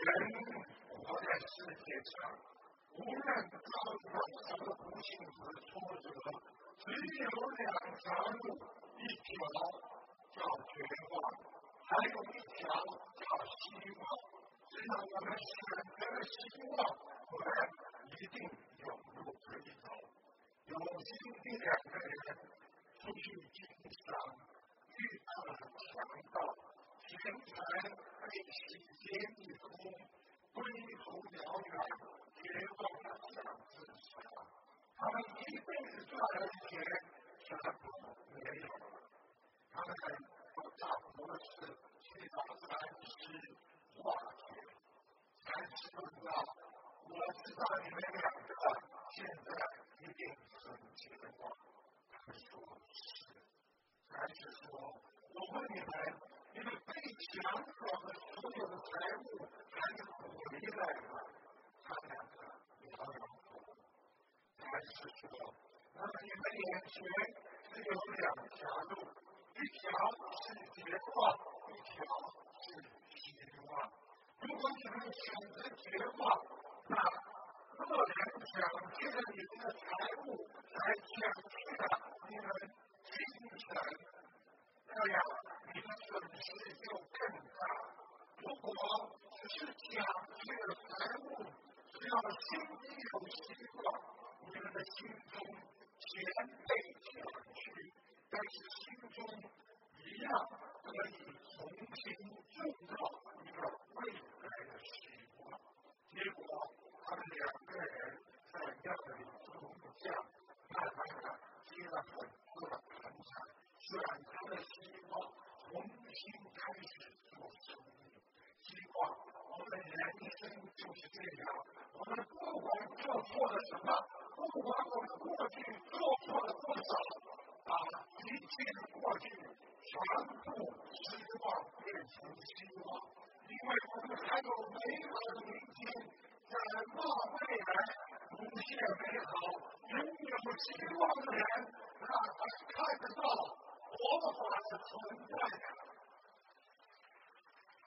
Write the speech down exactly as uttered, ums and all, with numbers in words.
人活在世界上，无论遭遇什么不幸和挫折，只有两条路，一条叫绝望，还有一条叫希望。只要我们选择了希望，我们一定有路可以走。有今天两个人出去经商，遇到了强盗，钱财被洗劫一空，归途遥远，绝望的想自杀。他们一辈子赚了钱，全部没有了。他们都找博士去找禅师化解。禅师问道：我知道你们两个现在一定很绝望。他们说是。禅师说：我问你们，你们被抢走的所有的财物还能回来吗？他们两个摇摇头。禅师说：那么你们眼前只有两条路，一条是绝望，一条是希望。如果你们选择绝望，那恶人抢劫了你们的财物，还抢去了你们精神，这样你的损失就更大。如果只是抢去了财物，只要心里有希望，你们的心中钱被抢去，但是心中一样可以重新铸造一个未来的希望。结果他们两个人在庙里住下，慢慢的结了很多的盘缠，选择了希望，重新开始做生意。希望我们人生就是这样，我们不管做错了什么，不管我们过去做错了多少，把一切的过去全部失望变成希望，因为我们还有美好的明天，展望未来，无限美好。拥有希望的人，他才看得到佛法的存在。